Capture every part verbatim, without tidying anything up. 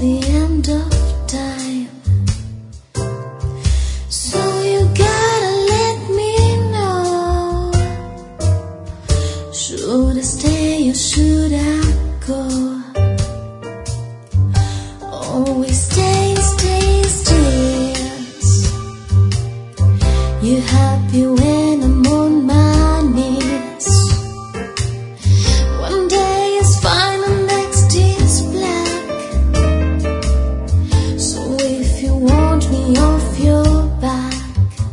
the end of time. So you gotta let me know, should I stay or should I go? Always stay, stay, stays. You happy when I'm on my knees. One day is fine and next is black. So if you want me off your back,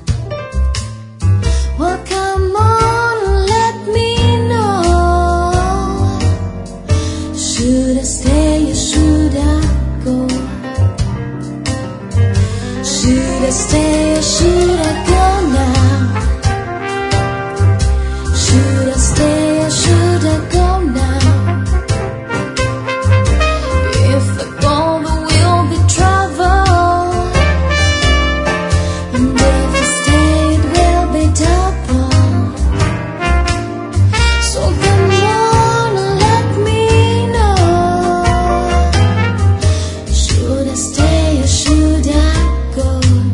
well come on, let me know, should I stay or should I go? Should I stay or should I go now? Should I stay or should I go now? If I go there will be trouble, and if I stay it will be double. So come on and let me know, should I stay or should I go?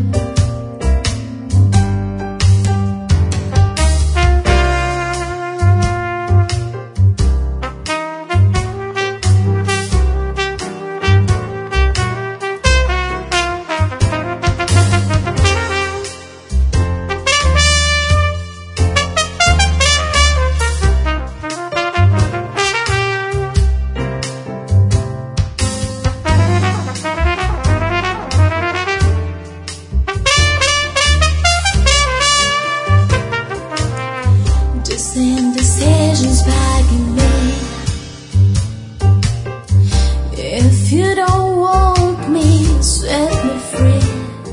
Indecisions bugging me. If you don't want me, set me free.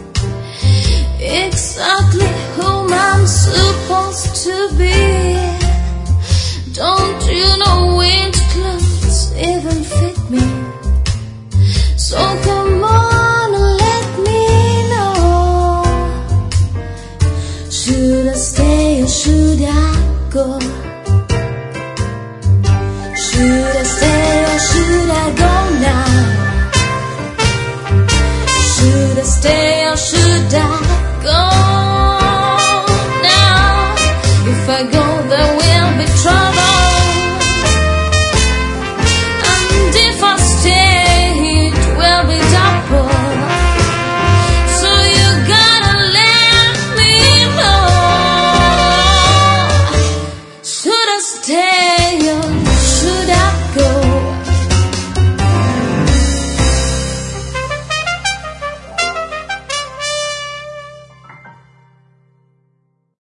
Exactly whom I'm supposed to be. Don't you know which clothes even fit me? So come on and let me know, should I stay or should I go? Should I stay or should I go now? Should I stay or should I go now? If I go there will be trouble.